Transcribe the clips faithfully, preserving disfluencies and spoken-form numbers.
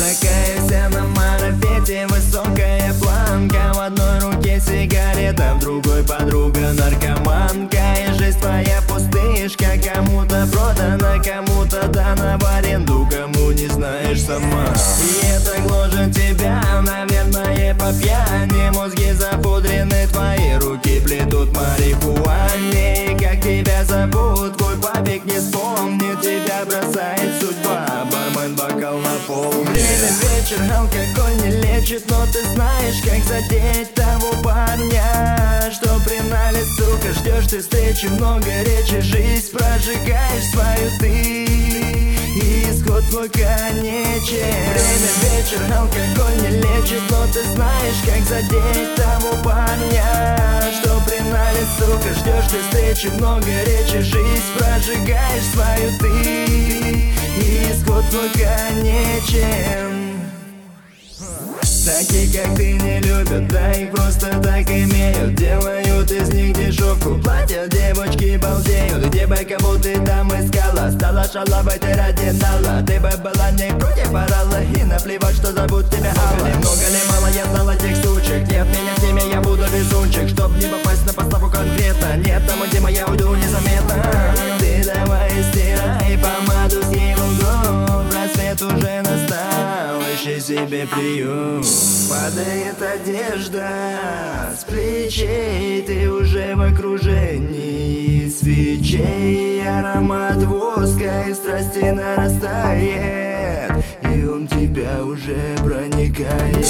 Такая вся на марафете, высокая планка. В одной руке сигарета, в другой подруга наркоманка. И жизнь твоя пустышка, кому-то продана, кому-то дана в аренду, кому не знаешь сама. И это гложет тебя, наверное, по пьяни. Мозги запудрены, твои руки плетут марихуане. И как тебя зовут, твой папик не вспомнит, тебя бросает судьба, бармен бокал наполнит. Время, вечер, алкоголь не лечит, но ты знаешь, как задеть того парня, что при нале, сука, ждешь ты встречи, много речи, жизнь прожигаешь свою ты, и исход твой конечен. Время, вечер, алкоголь не лечит, но ты знаешь, как задеть того парня, что при нале, сука, ждешь ты встречи, много речи, жизнь прожигаешь свою ты, и исход твой конечен. Такие, как ты, не любят, да их просто так имеют. Делают из них дешевку, платят, девочки балдеют. Где бы кого ты там искала, стала шалавой ты ради нала. Ты бы была не против, орала, и наплевать, что зовут тебя Алла. Много ли, мало я знала тех сучек, нет меня с ними, я буду везунчик. Чтоб не попасть на поставку конкретно, нет там, где моя уйду незаметно. Ты давай стирай помаду с его губ, рассвет уже настал, ищи себе приют. Падает одежда с плечей, ты уже в окружении свечей. Аромат воска и страсти нарастает, и он тебя уже проникает.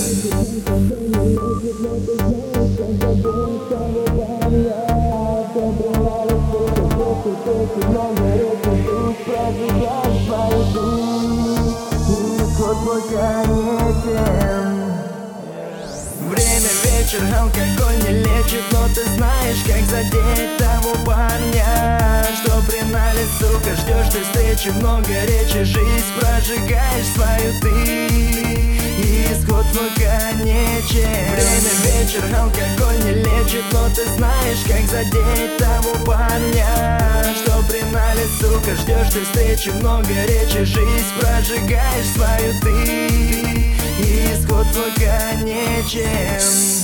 Время, вечер, алкоголь не лечит, но ты знаешь, как задеть того парня, что при нале, сука, ждешь ты встречи, много речи, жизнь прожигаешь свою ты, и исход твой конечен. Время, вечер, алкоголь не лечит, но ты знаешь, как задеть того парня, что при нале, сука, ждешь ты встречи, много речи, жизнь прожигаешь свою ты, и исход твой конечен.